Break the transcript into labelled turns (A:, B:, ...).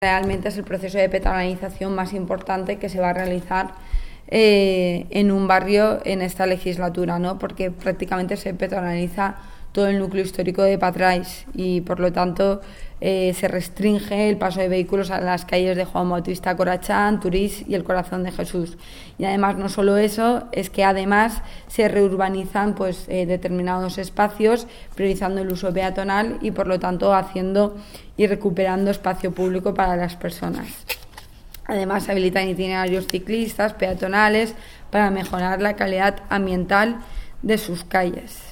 A: Realmente es el proceso de peatonalización más importante que se va a realizar en un barrio en esta legislatura, ¿no? Porque prácticamente se peatonaliza todo el núcleo histórico de Patrais y por lo tanto se restringe el paso de vehículos a las calles de Juan Bautista Corachán, Turís y el Corazón de Jesús. Y además no solo eso, es que además se reurbanizan determinados espacios, priorizando el uso peatonal y por lo tanto haciendo y recuperando espacio público para las personas. Además se habilitan itinerarios ciclistas, peatonales, para mejorar la calidad ambiental de sus calles.